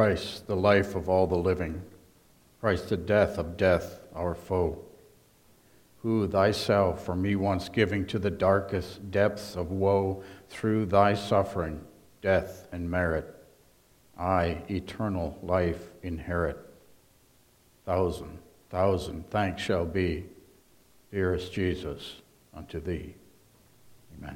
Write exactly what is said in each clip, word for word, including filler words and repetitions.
Christ, the life of all the living, Christ, the death of death, our foe, who thyself for me once giving to the darkest depths of woe, through thy suffering, death, and merit, I eternal life inherit. Thousand, thousand thanks shall be, dearest Jesus, unto thee. Amen.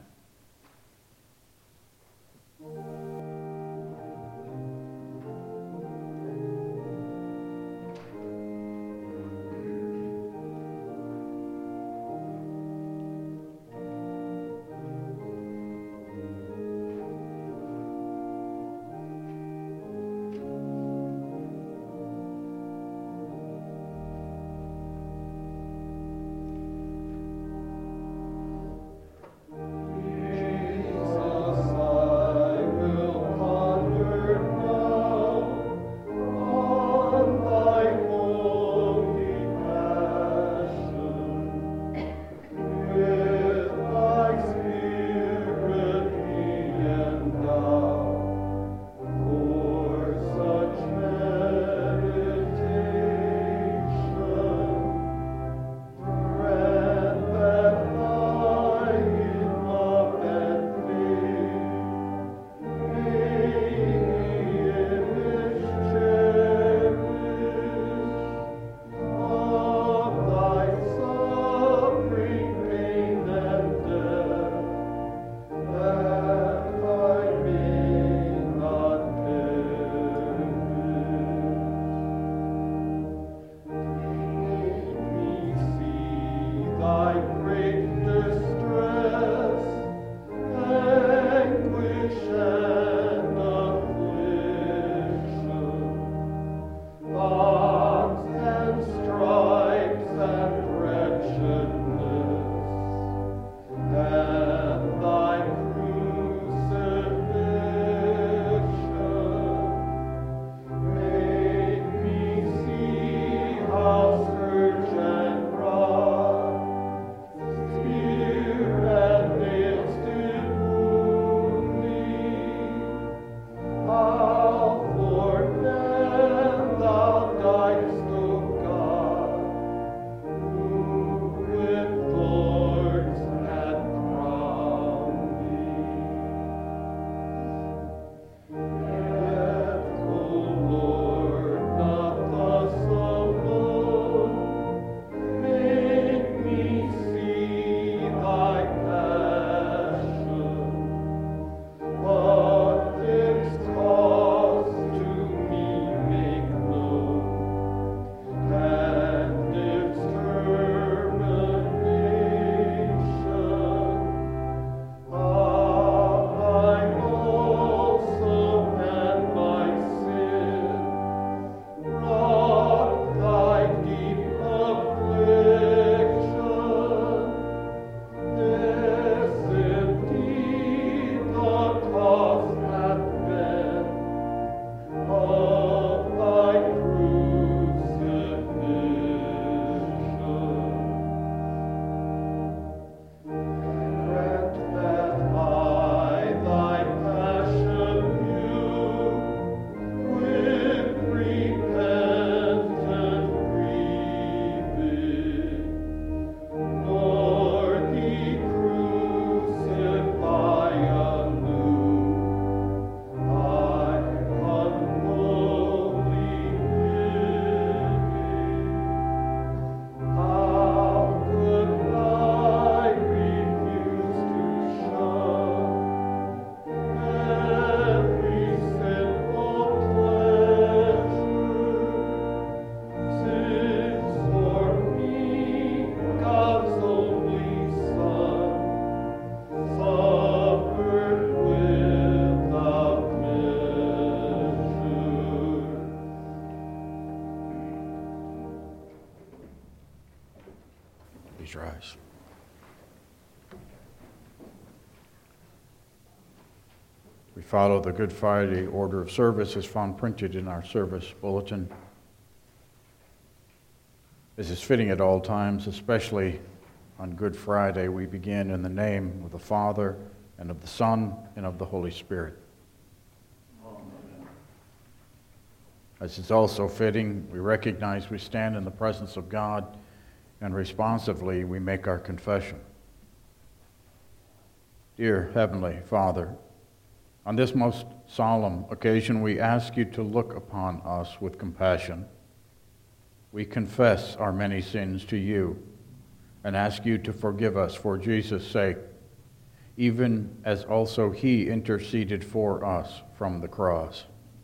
Please rise. We follow the Good Friday order of service as found printed in our service bulletin. This is fitting at all times, especially on Good Friday. We begin in the name of the Father, and of the Son, and of the Holy Spirit. Amen. As is also fitting, we recognize we stand in the presence of God, and responsively we make our confession. Dear Heavenly Father, on this most solemn occasion, we ask you to look upon us with compassion. We confess our many sins to you and ask you to forgive us for Jesus' sake, even as also he interceded for us from the cross.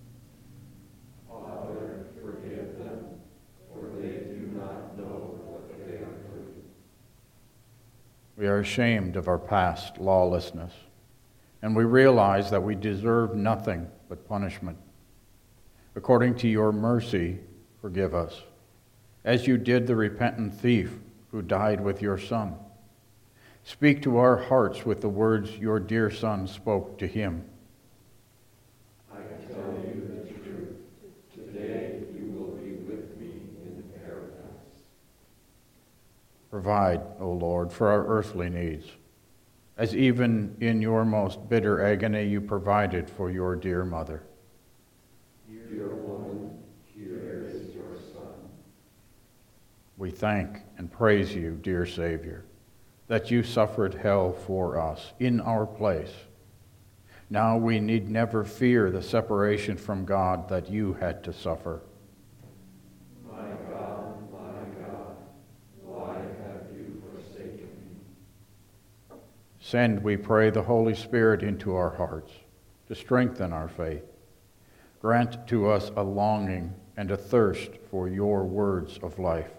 Father, forgive them, for they do not know what they are doing. We are ashamed of our past lawlessness, and we realize that we deserve nothing but punishment. According to your mercy, forgive us, as you did the repentant thief who died with your Son. Speak to our hearts with the words your dear Son spoke to him. I tell you the truth. Today you will be with me in paradise. Provide, O Lord, for our earthly needs, as even in your most bitter agony you provided for your dear mother. Dear woman, here is your Son. We thank and praise you, dear Savior, that you suffered hell for us in our place. Now we need never fear the separation from God that you had to suffer. My God, my God, why have you forsaken me? Send, we pray, the Holy Spirit into our hearts to strengthen our faith. Grant to us a longing and a thirst for your words of life.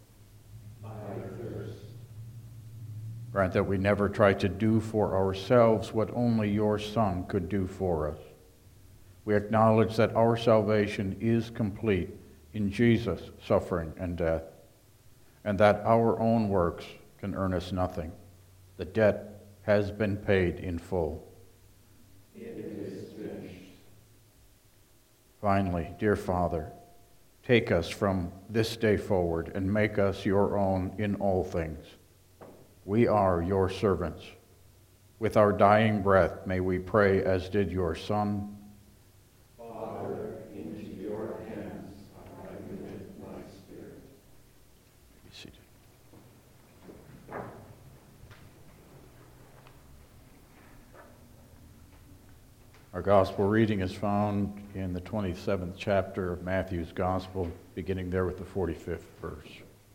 Grant that we never try to do for ourselves what only your Son could do for us. We acknowledge that our salvation is complete in Jesus' suffering and death, and that our own works can earn us nothing. The debt has been paid in full. It is finished. Finally, dear Father, take us from this day forward and make us your own in all things. We are your servants. With our dying breath, may we pray as did your Son. Father, into your hands I commit my spirit. Be seated. Our gospel reading is found in the twenty-seventh chapter of Matthew's Gospel, beginning there with the forty-fifth verse.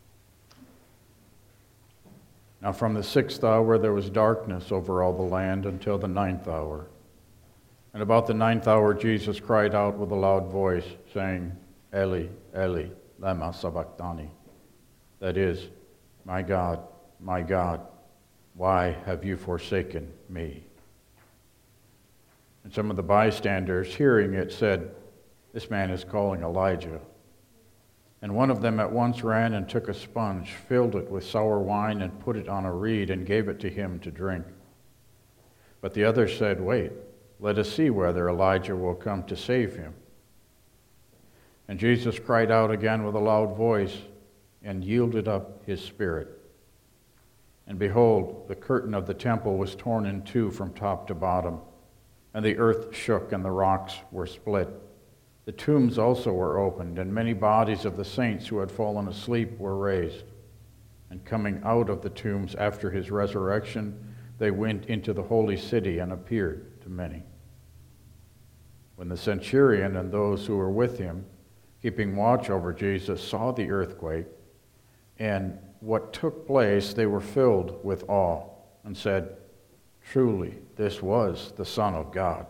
Now from the sixth hour there was darkness over all the land until the ninth hour. And about the ninth hour Jesus cried out with a loud voice, saying, Eli, Eli, lama sabachthani. That is, my God, my God, why have you forsaken me? And some of the bystanders, hearing it, said, this man is calling Elijah. And one of them at once ran and took a sponge, filled it with sour wine, and put it on a reed, and gave it to him to drink. But the others said, wait, let us see whether Elijah will come to save him. And Jesus cried out again with a loud voice, and yielded up his spirit. And behold, the curtain of the temple was torn in two from top to bottom, and the earth shook, and the rocks were split. The tombs also were opened, and many bodies of the saints who had fallen asleep were raised. And coming out of the tombs after his resurrection, they went into the holy city and appeared to many. When the centurion and those who were with him, keeping watch over Jesus, saw the earthquake and what took place, they were filled with awe and said, truly, this was the Son of God.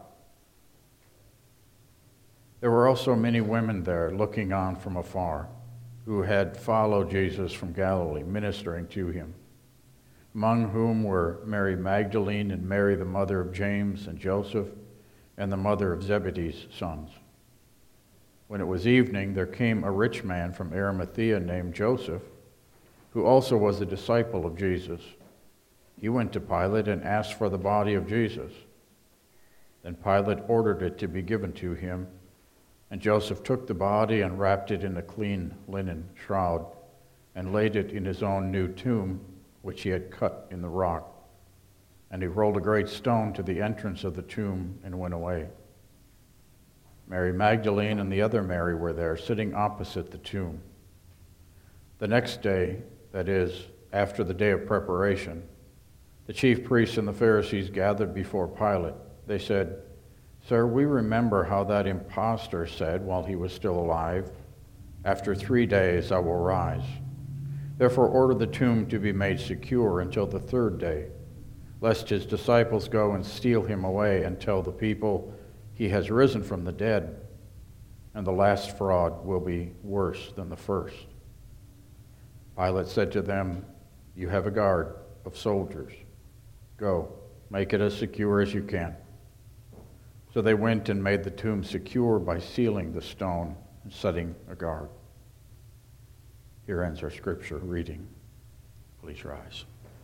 There were also many women there looking on from afar, who had followed Jesus from Galilee, ministering to him, among whom were Mary Magdalene and Mary, the mother of James and Joseph, and the mother of Zebedee's sons. When it was evening, there came a rich man from Arimathea named Joseph, who also was a disciple of Jesus. He went to Pilate and asked for the body of Jesus. Then Pilate ordered it to be given to him. And Joseph took the body and wrapped it in a clean linen shroud and laid it in his own new tomb, which he had cut in the rock. And he rolled a great stone to the entrance of the tomb and went away. Mary Magdalene and the other Mary were there, sitting opposite the tomb. The next day, that is, after the day of preparation, the chief priests and the Pharisees gathered before Pilate. They said, "Sir, we remember how that impostor said while he was still alive, 'After three days I will rise.' Therefore order the tomb to be made secure until the third day, lest his disciples go and steal him away and tell the people he has risen from the dead, and the last fraud will be worse than the first." Pilate said to them, "You have a guard of soldiers. Go, make it as secure as you can." So they went and made the tomb secure by sealing the stone and setting a guard. Here ends our scripture reading. Please rise.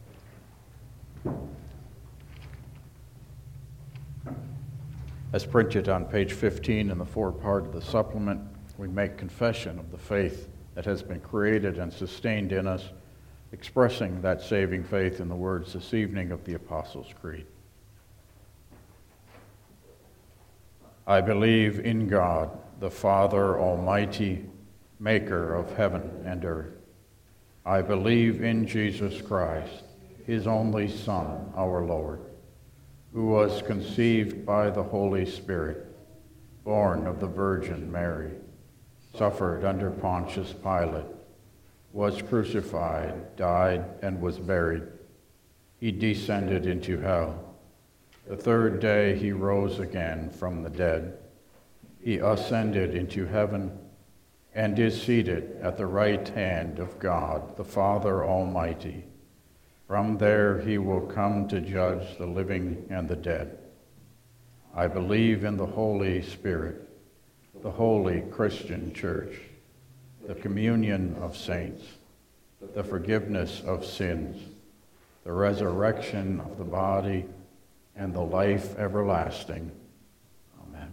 As printed on page fifteen in the forward part of the supplement, we make confession of the faith that has been created and sustained in us, expressing that saving faith in the words this evening of the Apostles' Creed. I believe in God, the Father Almighty, maker of heaven and earth. I believe in Jesus Christ, his only Son, our Lord, who was conceived by the Holy Spirit, born of the Virgin Mary, suffered under Pontius Pilate, was crucified, died, and was buried. He descended into hell. The third day he rose again from the dead. He ascended into heaven and is seated at the right hand of God, the Father Almighty. From there he will come to judge the living and the dead. I believe in the Holy Spirit, the holy Christian Church, the communion of saints, the forgiveness of sins, the resurrection of the body, and the life everlasting. Amen.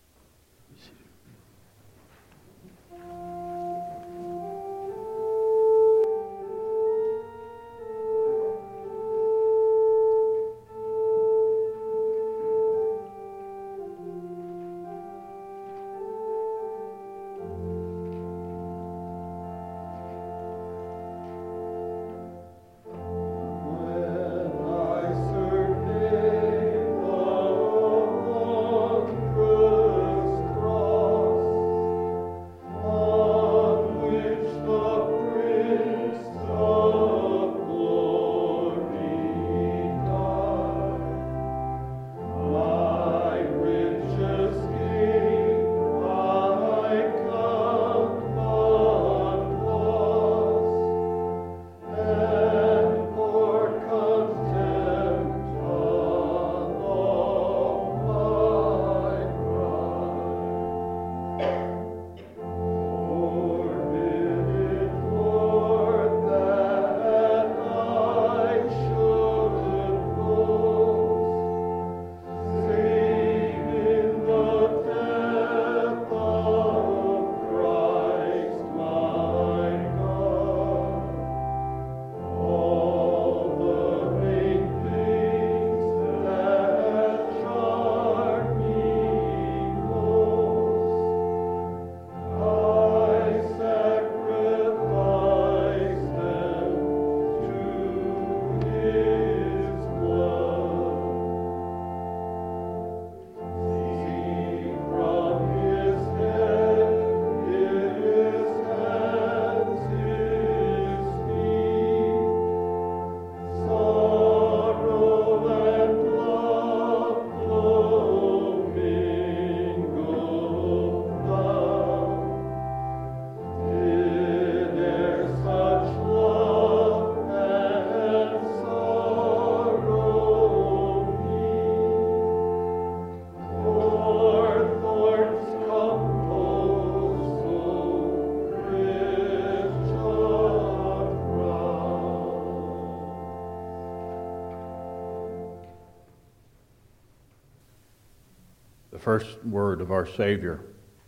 The first word of our Savior.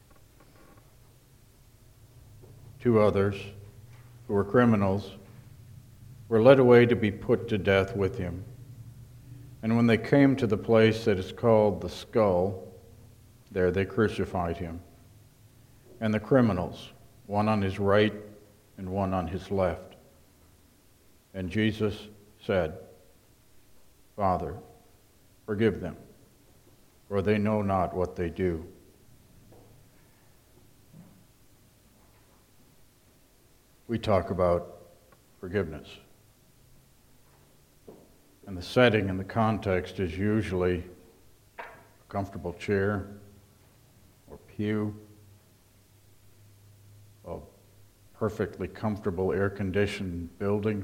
Two others, who were criminals, were led away to be put to death with him. And when they came to the place that is called the Skull, There they crucified him. And the criminals, one on his right and one on his left. And Jesus said, Father, forgive them, for they know not what they do. We talk about forgiveness. And the setting and the context is usually a comfortable chair or pew, a perfectly comfortable air-conditioned building.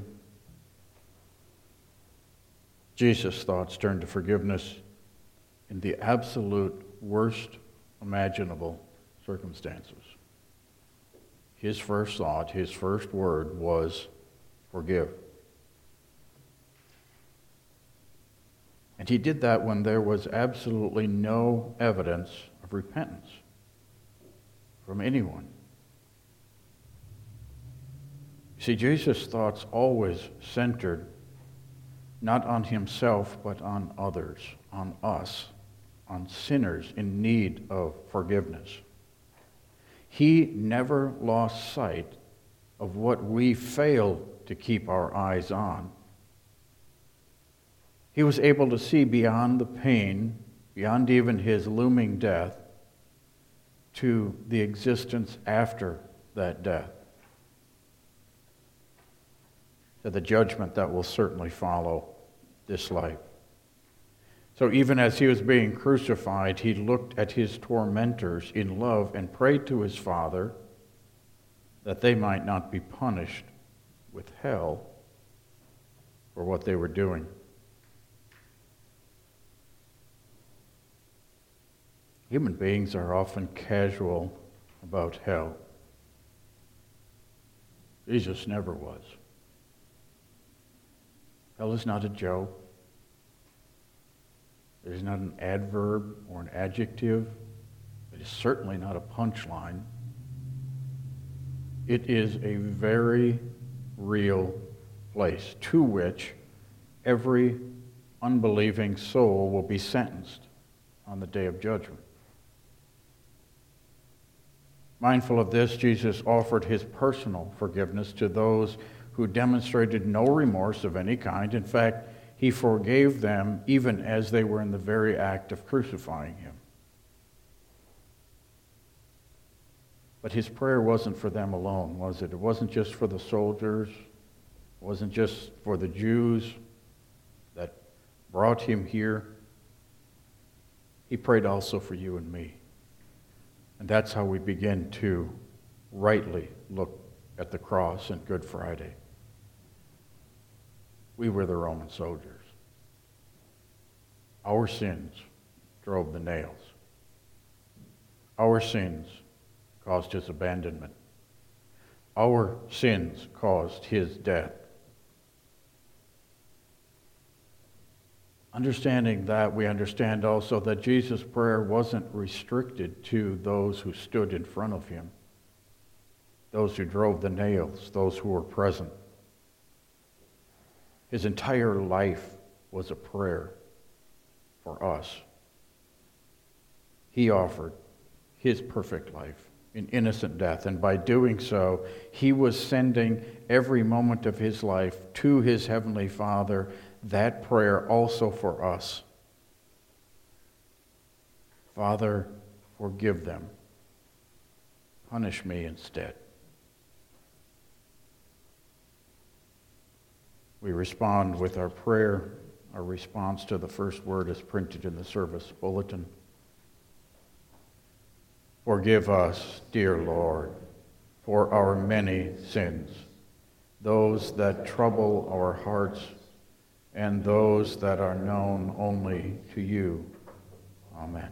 Jesus' thoughts turned to forgiveness in the absolute worst imaginable circumstances. His first thought, his first word was, forgive. And he did that when there was absolutely no evidence of repentance from anyone. You see, Jesus' thoughts always centered not on himself, but on others, on us, on sinners in need of forgiveness. He never lost sight of what we fail to keep our eyes on. He was able to see beyond the pain, beyond even his looming death, to the existence after that death, to the judgment that will certainly follow this life. So even as he was being crucified, he looked at his tormentors in love and prayed to his Father that they might not be punished with hell for what they were doing. Human beings are often casual about hell. Jesus never was. Hell is not a joke. It is not an adverb or an adjective. It is certainly not a punchline. It is a very real place to which every unbelieving soul will be sentenced on the day of judgment. Mindful of this, Jesus offered his personal forgiveness to those who demonstrated no remorse of any kind. In fact, he forgave them even as they were in the very act of crucifying him. But his prayer wasn't for them alone, was it? It wasn't just for the soldiers. It wasn't just for the Jews that brought him here. He prayed also for you and me. And that's how we begin to rightly look at the cross and Good Friday. We were the Roman soldiers. Our sins drove the nails. Our sins caused his abandonment. Our sins caused his death. Understanding that, we understand also that Jesus' prayer wasn't restricted to those who stood in front of him, those who drove the nails, those who were present. His entire life was a prayer for us. He offered his perfect life in innocent death, and by doing so, he was sending every moment of his life to his heavenly Father, that prayer also for us. Father, forgive them. Punish me instead. We respond with our prayer. Our response to the first word is printed in the service bulletin. Forgive us, dear Lord, for our many sins, those that trouble our hearts and those that are known only to you. Amen.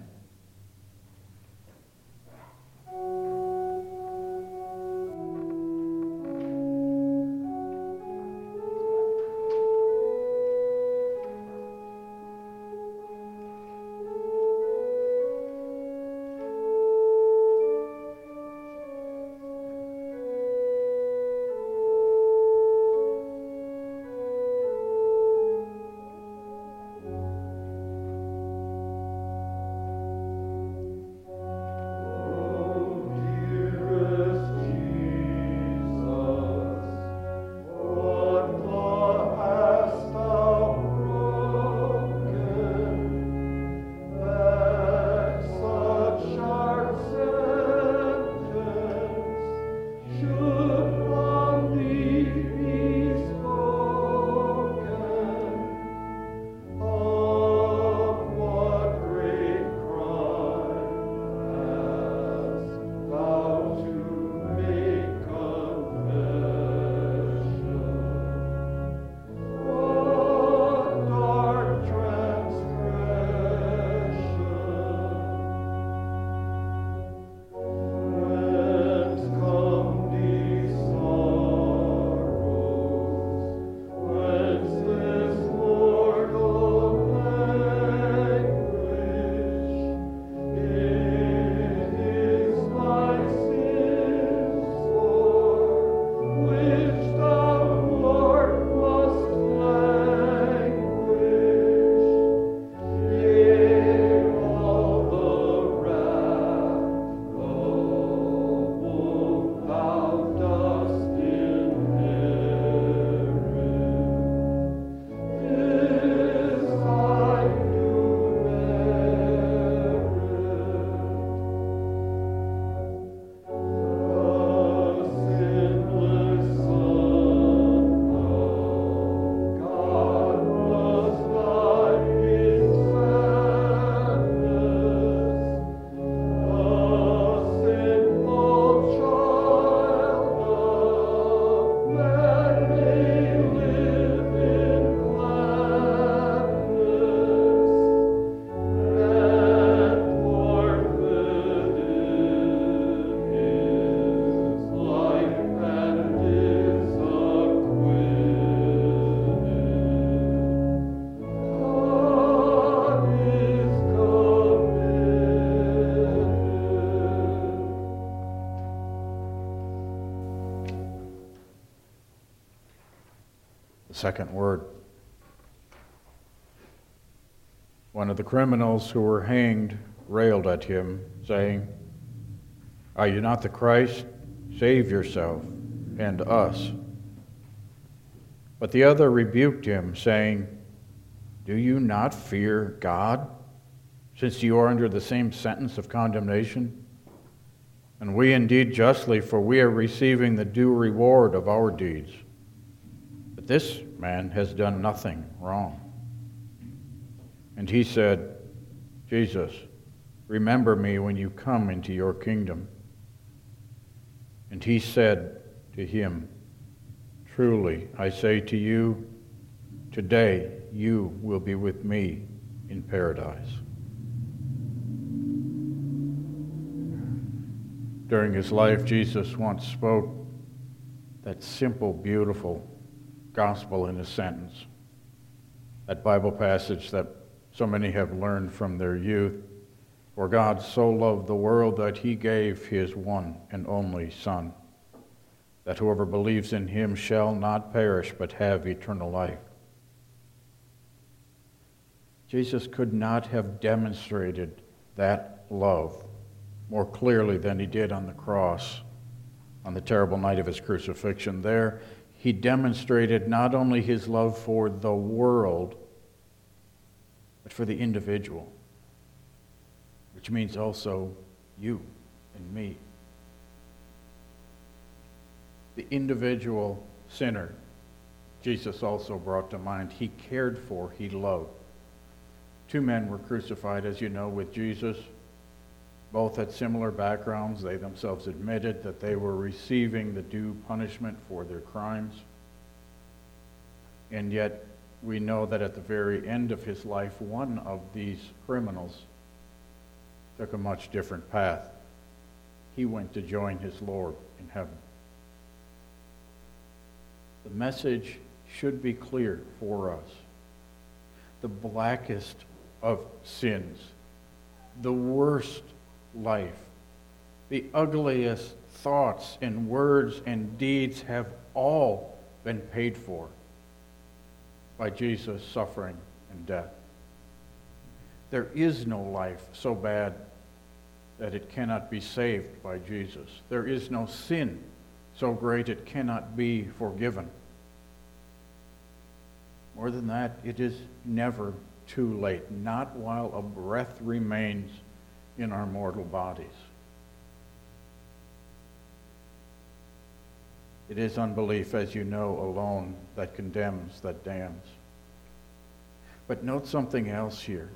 The second word. One of the criminals who were hanged railed at him, saying, "Are you not the Christ? Save yourself and us." But the other rebuked him, saying, "Do you not fear God, since you are under the same sentence of condemnation? And we indeed justly, for we are receiving the due reward of our deeds. But this man has done nothing wrong." And he said, "Jesus, remember me when you come into your kingdom." And he said to him, "Truly, I say to you, today you will be with me in paradise." During his life, Jesus once spoke that simple, beautiful gospel in a sentence. That Bible passage that so many have learned from their youth. "For God so loved the world that he gave his one and only Son, that whoever believes in him shall not perish but have eternal life." Jesus could not have demonstrated that love more clearly than he did on the cross on the terrible night of his crucifixion. There, he demonstrated not only his love for the world, but for the individual, which means also you and me. The individual sinner, Jesus also brought to mind. He cared for, he loved. Two men were crucified, as you know, with Jesus. Both had similar backgrounds. They themselves admitted that they were receiving the due punishment for their crimes. And yet, we know that at the very end of his life, one of these criminals took a much different path. He went to join his Lord in heaven. The message should be clear for us. The blackest of sins, the worst life, the ugliest thoughts and words and deeds have all been paid for by Jesus' suffering and death. There is no life so bad that it cannot be saved by Jesus. There is no sin so great it cannot be forgiven. More than that, it is never too late, not while a breath remains in our mortal bodies. It is unbelief, as you know, alone that condemns, that damns. But note something else here.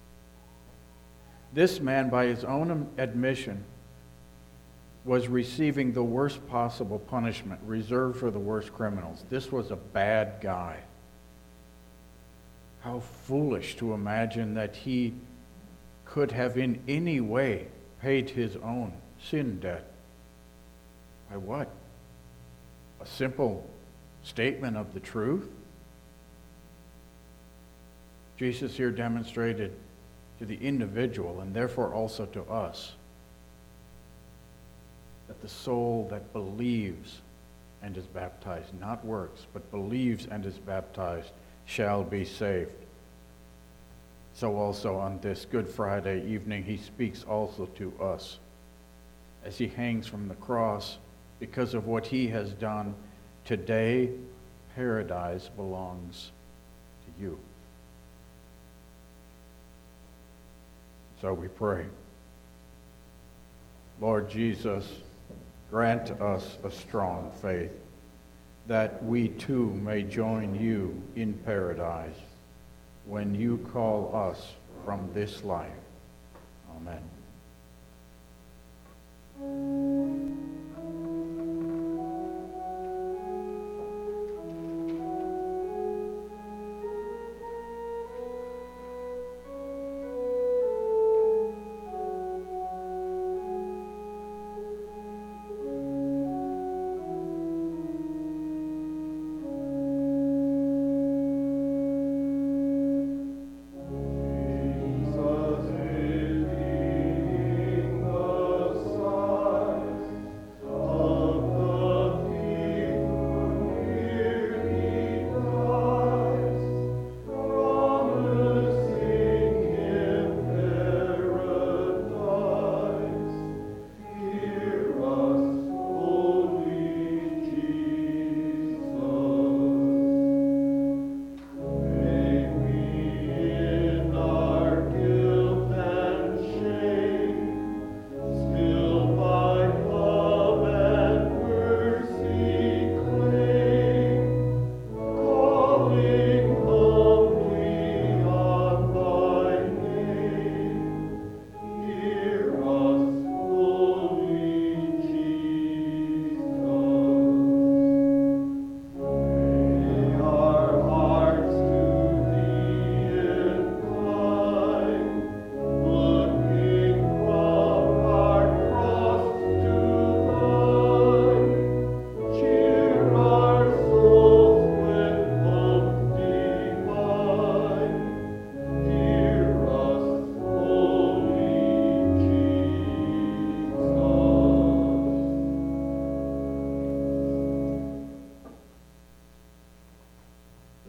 This man, by his own admission, was receiving the worst possible punishment reserved for the worst criminals. This was a bad guy. How foolish to imagine that he could have in any way paid his own sin debt. By what? A simple statement of the truth? Jesus here demonstrated to the individual, and therefore also to us, that the soul that believes and is baptized, not works, but believes and is baptized, shall be saved. So also on this Good Friday evening, he speaks also to us as he hangs from the cross. Because of what he has done, today paradise belongs to you. So we pray. Lord Jesus, grant us a strong faith, that we too may join you in paradise when you call us from this life. Amen.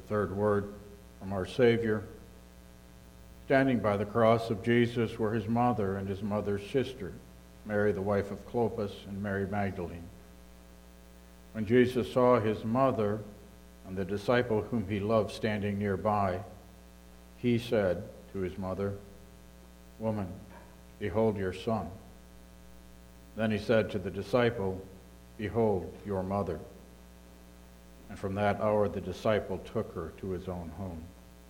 third word from our Savior. Standing by the cross of Jesus were his mother and his mother's sister, Mary, the wife of Clopas, and Mary Magdalene. When Jesus saw his mother and the disciple whom he loved standing nearby, he said to his mother, "Woman, behold your son." Then he said to the disciple, "Behold your mother." And from that hour the disciple took her to his own home.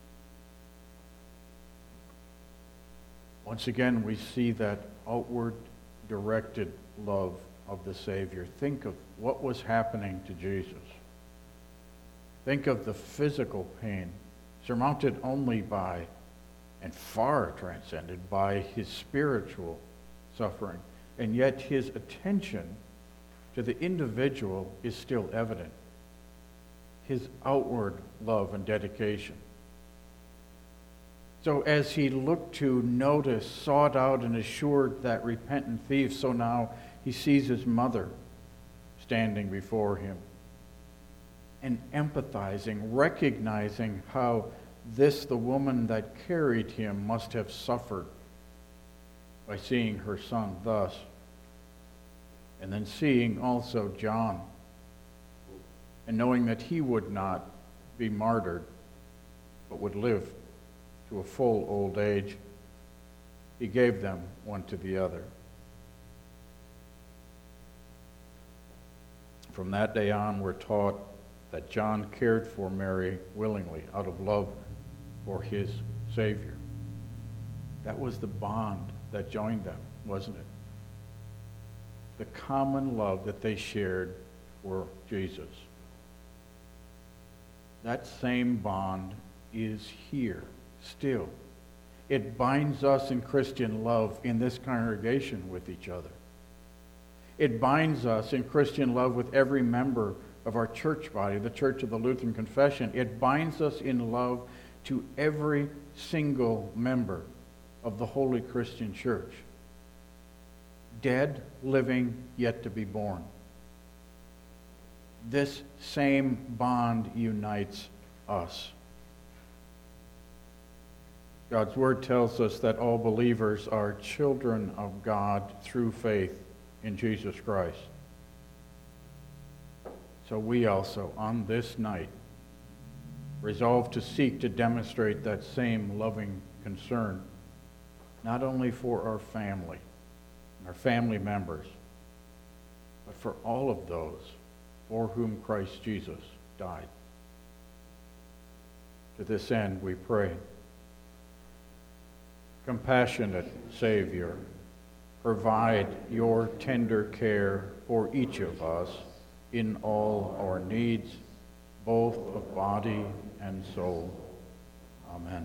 Once again, we see that outward directed love of the Savior. Think of what was happening to Jesus. Think of the physical pain surmounted only by, and far transcended by, his spiritual suffering. And yet his attention to the individual is still evident. His outward love and dedication. So as he looked to, notice, sought out, and assured that repentant thief, so now he sees his mother standing before him and empathizing, recognizing how this, the woman that carried him, must have suffered by seeing her son thus. And then seeing also John and knowing that he would not be martyred but would live to a full old age, he gave them one to the other. From that day on, we're taught that John cared for Mary willingly out of love for his Savior. That was the bond that joined them, wasn't it? The common love that they shared for Jesus. That same bond is here still. It binds us in Christian love in this congregation with each other. It binds us in Christian love with every member of our church body, the Church of the Lutheran Confession. It binds us in love to every single member of the Holy Christian Church. Dead, living, yet to be born. This same bond unites us. God's Word tells us that all believers are children of God through faith in Jesus Christ. So we also, on this night, resolve to seek to demonstrate that same loving concern, not only for our family, our family members, but for all of those for whom Christ Jesus died. To this end, we pray. Compassionate Savior, provide your tender care for each of us in all our needs, both of body and soul. Amen.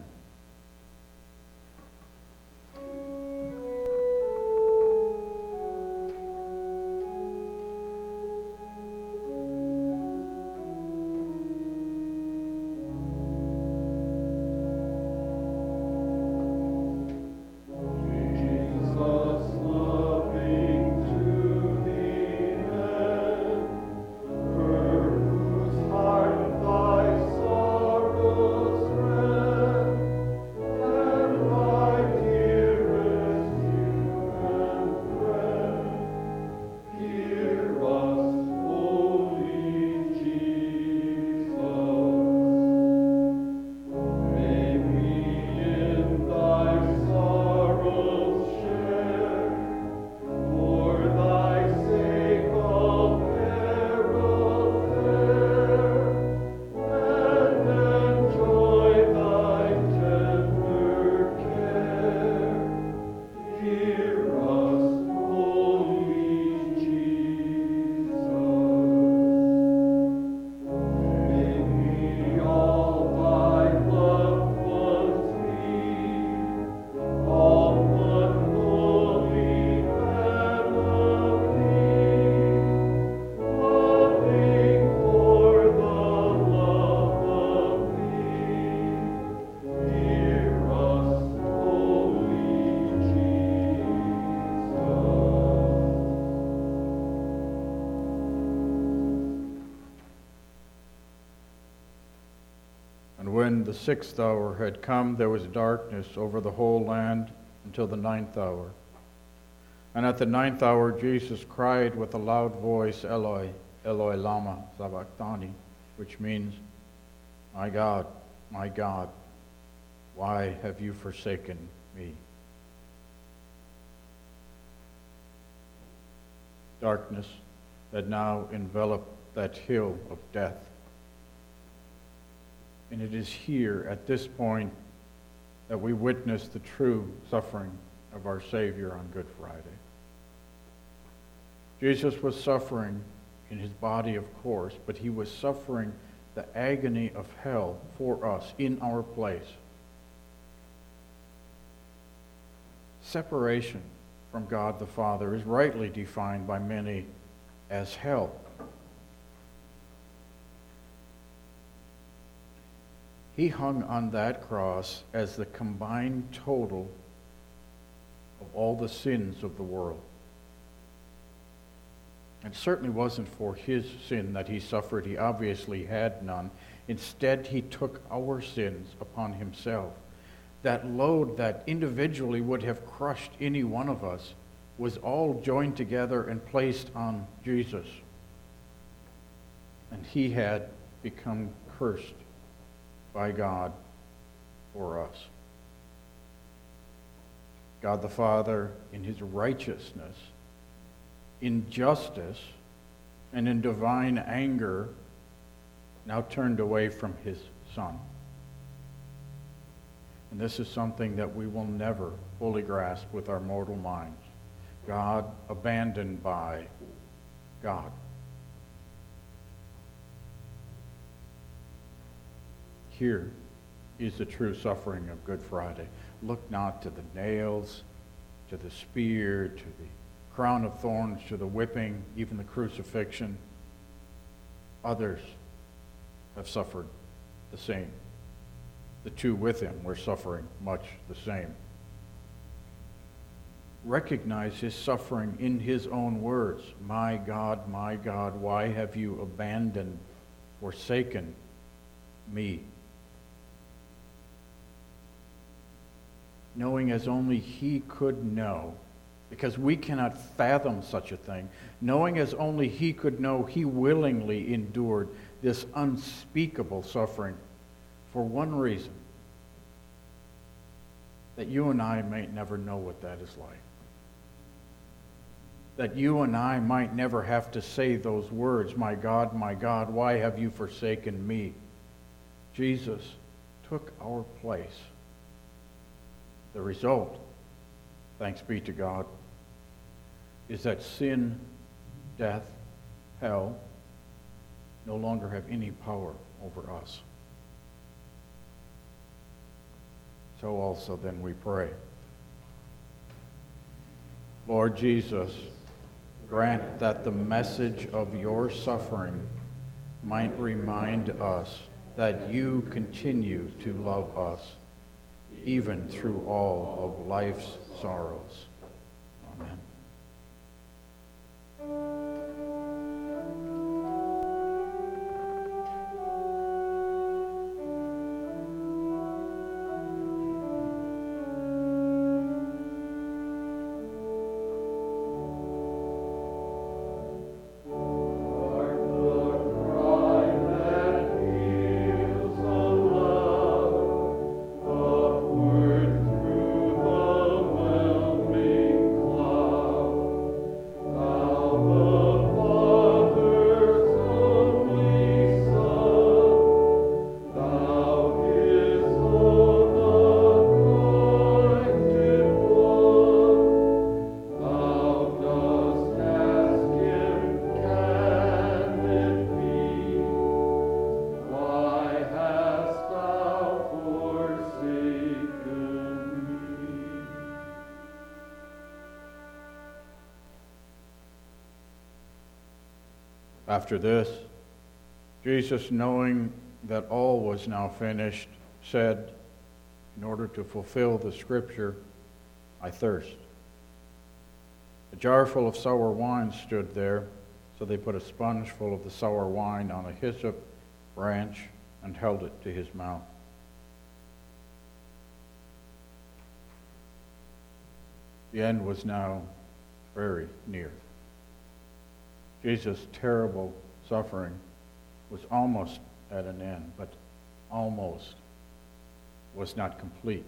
when the sixth hour had come, there was darkness over the whole land until the ninth hour. And at the ninth hour, Jesus cried with a loud voice, Eloi, Eloi lama sabachthani, which means, My God, my God, why have you forsaken me? Darkness had now enveloped that hill of death. And it is here, at this point, that we witness the true suffering of our Savior on Good Friday. Jesus was suffering in his body, of course, but he was suffering the agony of hell for us in our place. Separation from God the Father is rightly defined by many as hell. He hung on that cross as the combined total of all the sins of the world. It certainly wasn't for his sin that he suffered. He obviously had none. Instead, he took our sins upon himself. That load that individually would have crushed any one of us was all joined together and placed on Jesus. And he had become cursed by God for us. God the Father, in his righteousness, in justice, and in divine anger, now turned away from his Son. And this is something that we will never fully grasp with our mortal minds. God abandoned by God. Here is the true suffering of Good Friday. Look not to the nails, to the spear, to the crown of thorns, to the whipping, even the crucifixion. Others have suffered the same. The two with him were suffering much the same. Recognize his suffering in his own words. My God, my God, why have you abandoned, forsaken me? Knowing as only he could know, because we cannot fathom such a thing, knowing as only he could know, he willingly endured this unspeakable suffering for one reason, that you and I might never know what that is like. That you and I might never have to say those words, my God, my God, why have you forsaken me? Jesus took our place. The result, thanks be to God, is that sin, death, hell no longer have any power over us. So also then we pray. Lord Jesus, grant that the message of your suffering might remind us that you continue to love us, even through all of life's sorrows. Amen. After this, Jesus, knowing that all was now finished, said, in order to fulfill the scripture, I thirst. A jar full of sour wine stood there, so they put a sponge full of the sour wine on a hyssop branch and held it to his mouth. The end was now very near. Jesus' terrible suffering was almost at an end, but almost was not complete.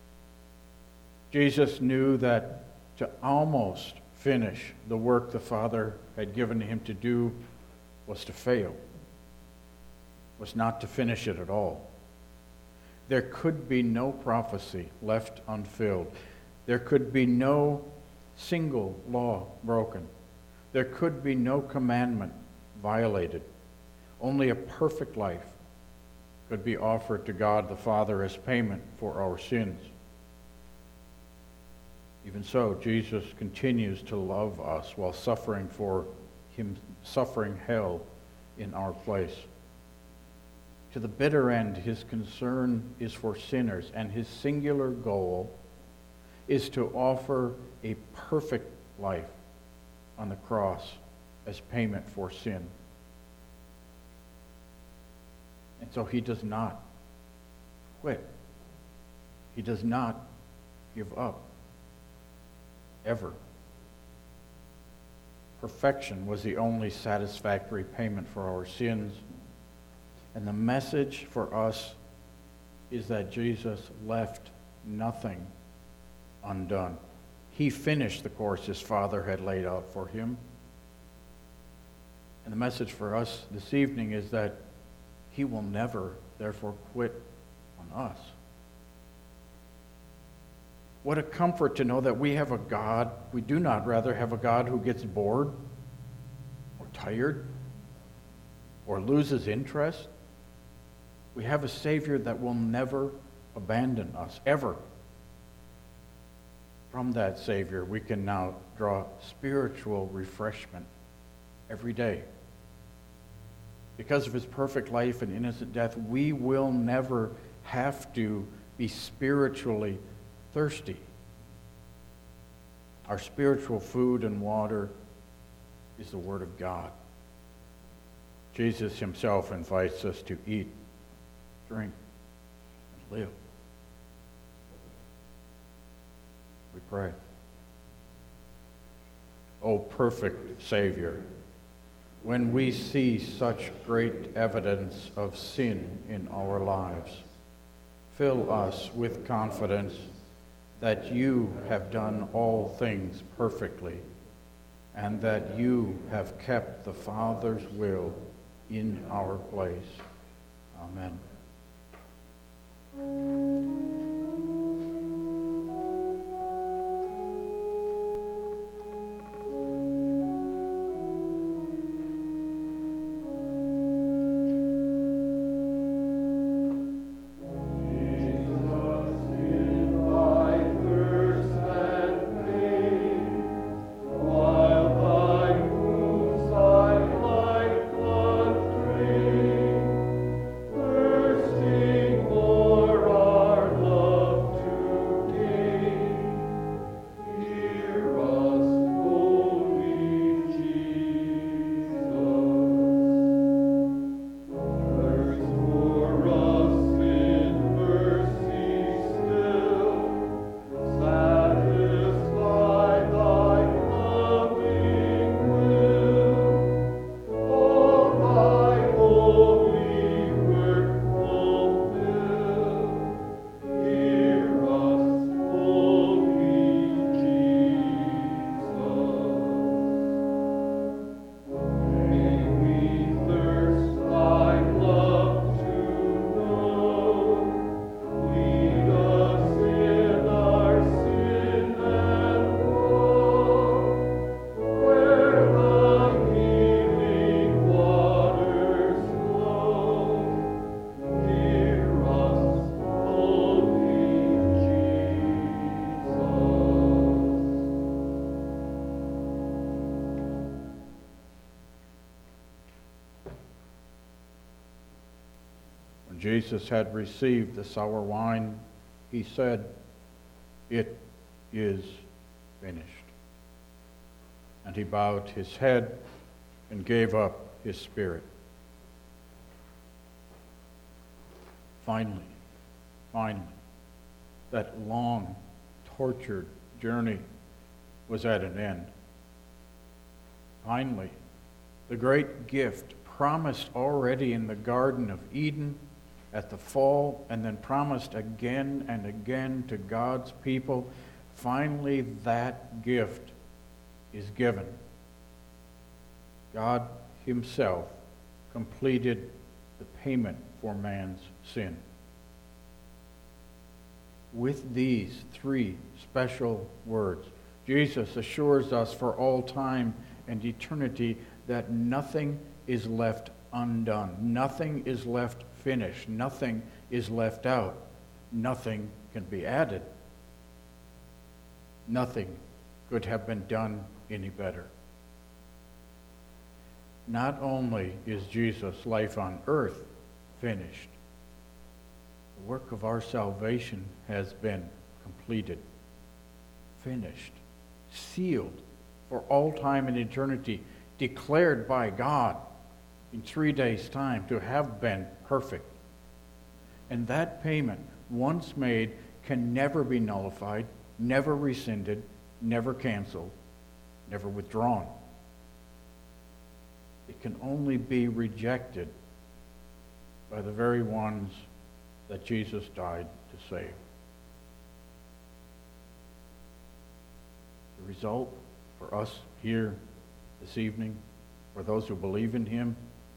Jesus knew that to almost finish the work the Father had given him to do was to fail, was not to finish it at all. There could be no prophecy left unfilled. There could be no single law broken. There could be no commandment violated. Only a perfect life could be offered to God the Father as payment for our sins. Even so, Jesus continues to love us while suffering for him, suffering hell in our place. To the bitter end, his concern is for sinners, and his singular goal is to offer a perfect life on the cross as payment for sin. And so he does not quit. He does not give up. Ever. Perfection was the only satisfactory payment for our sins. And the message for us is that Jesus left nothing undone. He finished the course his Father had laid out for him. And the message for us this evening is that he will never, therefore, quit on us. What a comfort to know that we have a God, we do not rather have a God who gets bored or tired or loses interest. We have a Savior that will never abandon us, ever. From that Savior, we can now draw spiritual refreshment every day. Because of his perfect life and innocent death, we will never have to be spiritually thirsty. Our spiritual food and water is the Word of God. Jesus himself invites us to eat, drink, and live. We pray. O perfect Savior, when we see such great evidence of sin in our lives, fill us with confidence that you have done all things perfectly, and that you have kept the Father's will in our place. Amen. Jesus had received the sour wine, he said, "It is finished." And he bowed his head and gave up his spirit. Finally, finally, that long, tortured journey was at an end. Finally, the great gift promised already in the Garden of Eden at the fall, and then promised again and again to God's people, finally that gift is given. God himself completed the payment for man's sin. With these three special words, Jesus assures us for all time and eternity that nothing is left undone. Nothing is left finished. Nothing is left out. Nothing can be added. Nothing could have been done any better. Not only is Jesus' life on earth finished, the work of our salvation has been completed, finished, sealed for all time and eternity, declared by God in three days' time to have been perfect. And that payment, once made, can never be nullified, never rescinded, never canceled, never withdrawn. It can only be rejected by the very ones that Jesus died to save. The result for us here this evening, for those who believe in him,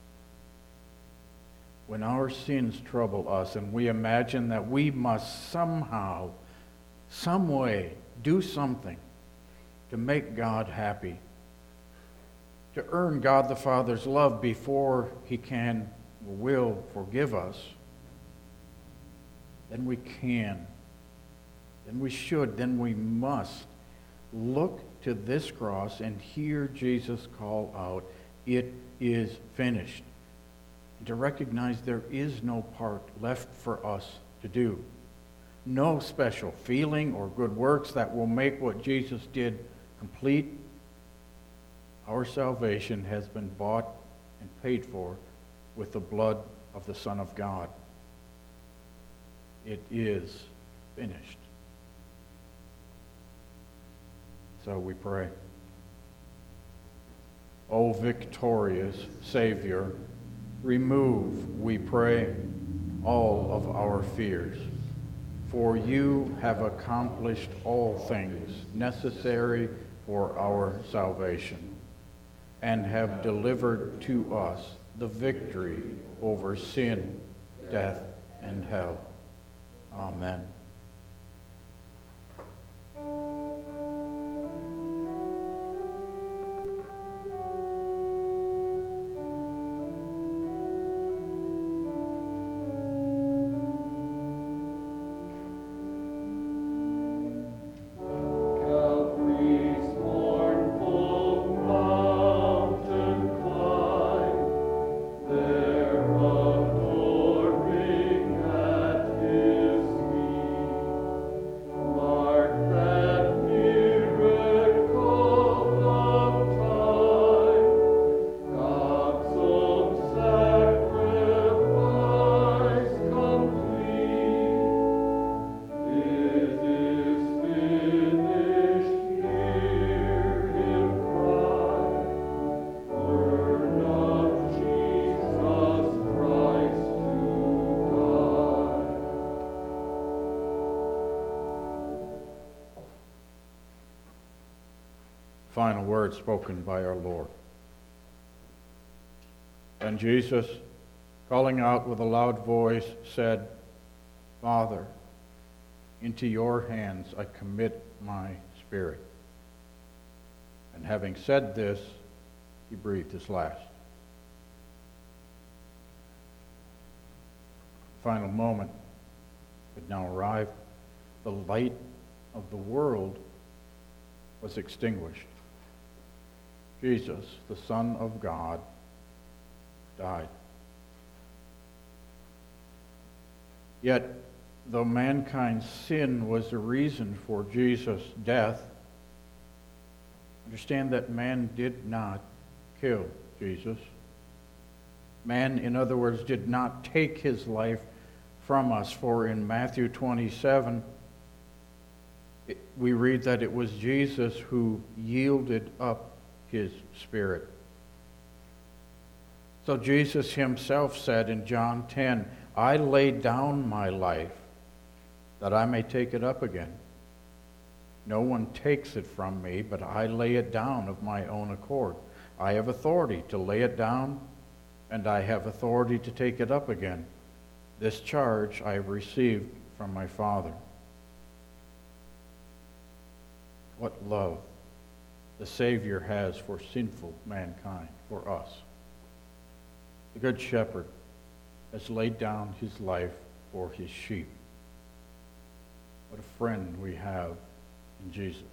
when our sins trouble us and we imagine that we must somehow, some way, do something to make God happy, to earn God the Father's love before he can or will forgive us, then we can, then we should, then we must look to this cross and hear Jesus call out, "It is finished." And to recognize there is no part left for us to do. No special feeling or good works that will make what Jesus did complete. Our salvation has been bought and paid for with the blood of the Son of God. It is finished. So we pray. O victorious Savior, remove, we pray, all of our fears. For you have accomplished all things necessary for our salvation, and have delivered to us the victory over sin, death, and hell. Amen. Final words spoken by our Lord. And Jesus, calling out with a loud voice, said, "Father, into your hands I commit my spirit." And having said this, he breathed his last. The final moment had now arrived. The light of the world was extinguished. Jesus, the Son of God, died. Yet, though mankind's sin was the reason for Jesus' death, understand that man did not kill Jesus. Man, in other words, did not take his life from us, for in Matthew twenty-seven, It, we read that it was Jesus who yielded up his spirit. So Jesus himself said in John ten, I lay down my life that I may take it up again. No one takes it from me, but I lay it down of my own accord. I have authority to lay it down, and I have authority to take it up again. This charge I have received from my Father. What love the Savior has for sinful mankind, for us. The Good Shepherd has laid down his life for his sheep. What a friend we have in Jesus.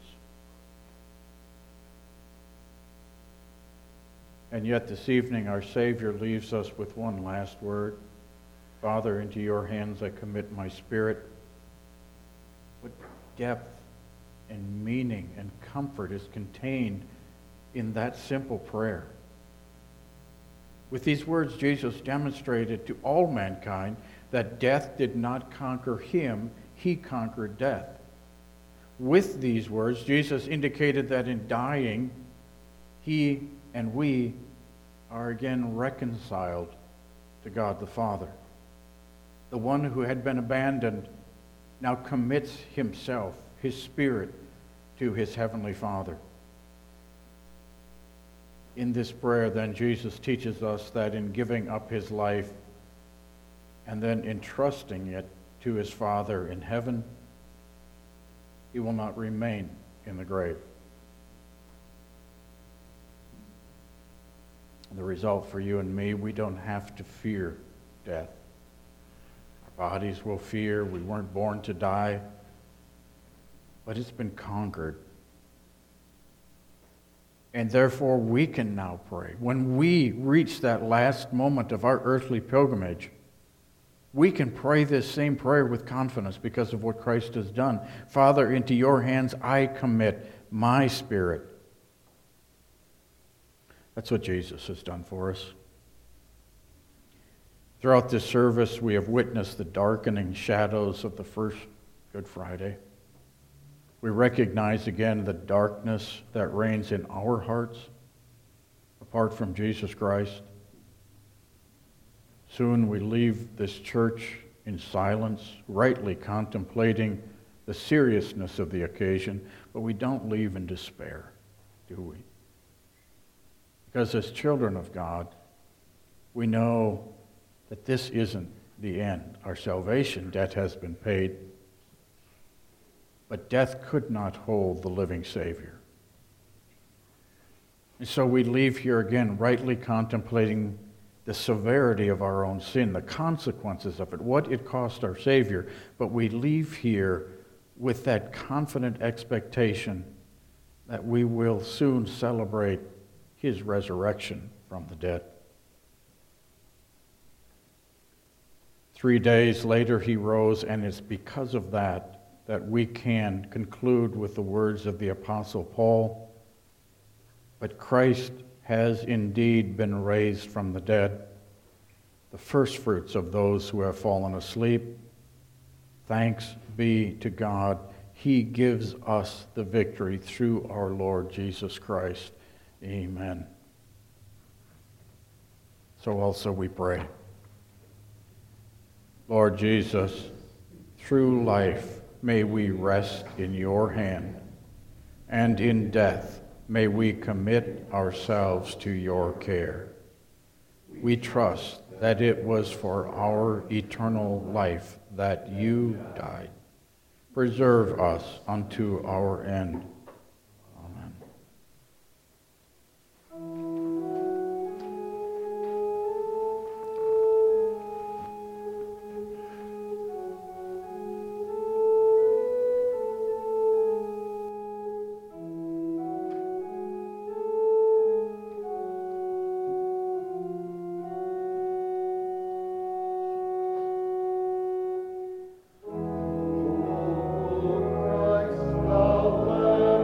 And yet this evening our Savior leaves us with one last word. Father, into your hands I commit my spirit. What depth and meaning and comfort is contained in that simple prayer. With these words, Jesus demonstrated to all mankind that death did not conquer him, he conquered death. With these words, Jesus indicated that in dying, he and we are again reconciled to God the Father. The one who had been abandoned now commits himself, his spirit, to his heavenly Father. In this prayer, then, Jesus teaches us that in giving up his life and then entrusting it to his Father in heaven, he will not remain in the grave. The result for you and me, we don't have to fear death. Our bodies will fear. We weren't born to die, but it's been conquered. And therefore, we can now pray. When we reach that last moment of our earthly pilgrimage, we can pray this same prayer with confidence because of what Christ has done. Father, into your hands I commit my spirit. That's what Jesus has done for us. Throughout this service, we have witnessed the darkening shadows of the first Good Friday. We recognize again the darkness that reigns in our hearts apart from Jesus Christ. Soon we leave this church in silence, rightly contemplating the seriousness of the occasion, but we don't leave in despair, do we? Because as children of God, we know that this isn't the end. Our salvation debt has been paid, but death could not hold the living Savior. And so we leave here again rightly contemplating the severity of our own sin, the consequences of it, what it cost our Savior, but we leave here with that confident expectation that we will soon celebrate his resurrection from the dead. Three days later he rose, and it's because of that that we can conclude with the words of the Apostle Paul, but Christ has indeed been raised from the dead, the firstfruits of those who have fallen asleep. Thanks be to God, he gives us the victory through our Lord Jesus Christ. Amen. So also we pray. Lord Jesus, through life may we rest in your hand, and in death may we commit ourselves to your care. We trust that it was for our eternal life that you died. Preserve us unto our end. Christ, thou Lamb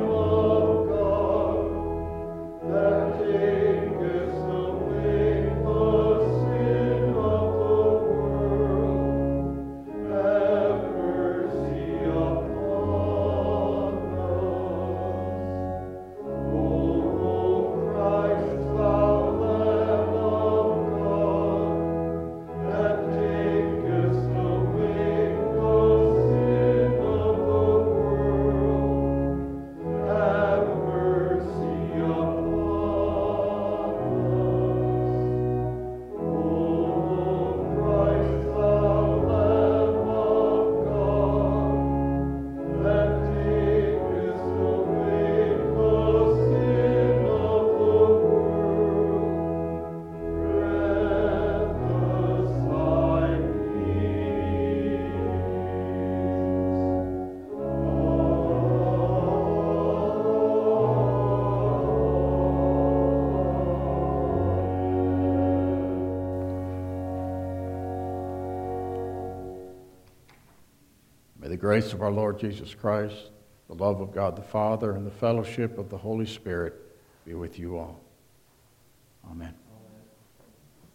May the grace of our Lord Jesus Christ, the love of God the Father, and the fellowship of the Holy Spirit be with you all. Amen.